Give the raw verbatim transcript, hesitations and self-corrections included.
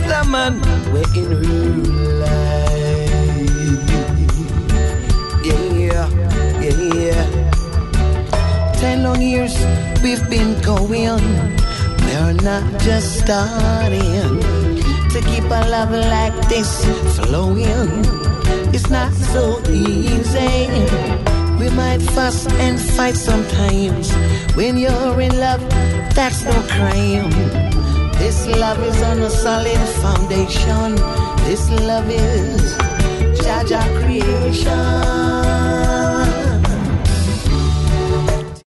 a man, we're in real life. Yeah, yeah, yeah. Ten long years we've been going. We're not just starting. To keep a love like this flowing, it's not so easy. We might fuss and fight sometimes. When you're in love, that's no crime. This love is on a solid foundation. This love is Jah Jah creation.